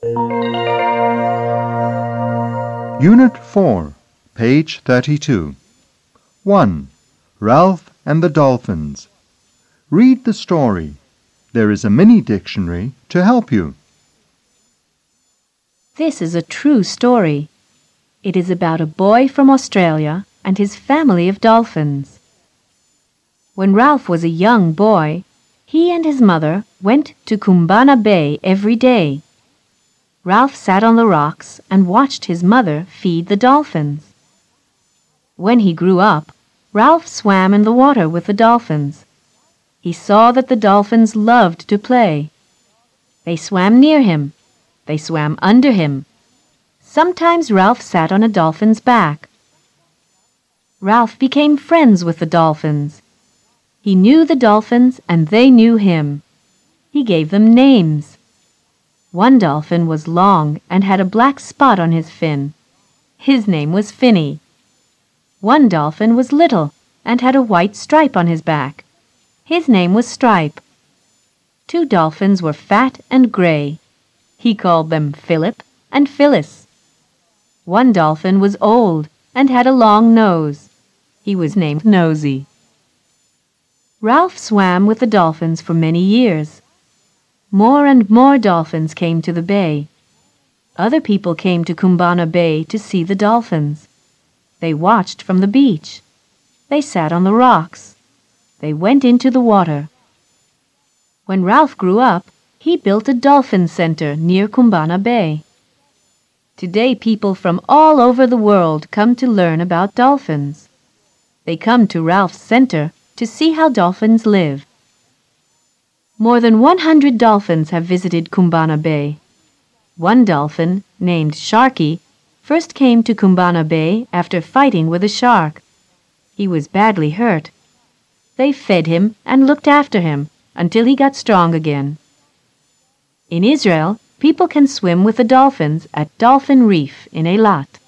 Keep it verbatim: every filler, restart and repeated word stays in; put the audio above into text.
Unit four, page thirty-two. one. Ralph and the Dolphins. Read the story. There is a mini dictionary to help you. This is a true story. It is about a boy from Australia and his family of dolphins. When Ralph was a young boy, he and his mother went to Kumbana Bay every day. Ralph sat on the rocks and watched his mother feed the dolphins. When he grew up, Ralph swam in the water with the dolphins. He saw that the dolphins loved to play. They swam near him. They swam under him. Sometimes Ralph sat on a dolphin's back. Ralph became friends with the dolphins. He knew the dolphins and they knew him. He gave them names. One dolphin was long and had a black spot on his fin. His name was Finny. One dolphin was little and had a white stripe on his back. His name was Stripe. Two dolphins were fat and gray. He called them Philip and Phyllis. One dolphin was old and had a long nose. He was named Nosy. Ralph swam with the dolphins for many years. More and more dolphins came to the bay. Other people came to Kumbana Bay to see the dolphins. They watched from the beach. They sat on the rocks. They went into the water. When Ralph grew up, he built a dolphin center near Kumbana Bay. Today, people from all over the world come to learn about dolphins. They come to Ralph's center to see how dolphins live. More than one hundred dolphins have visited Kumbana Bay. One dolphin, named Sharky, first came to Kumbana Bay after fighting with a shark. He was badly hurt. They fed him and looked after him until he got strong again. In Israel, people can swim with the dolphins at Dolphin Reef in Eilat.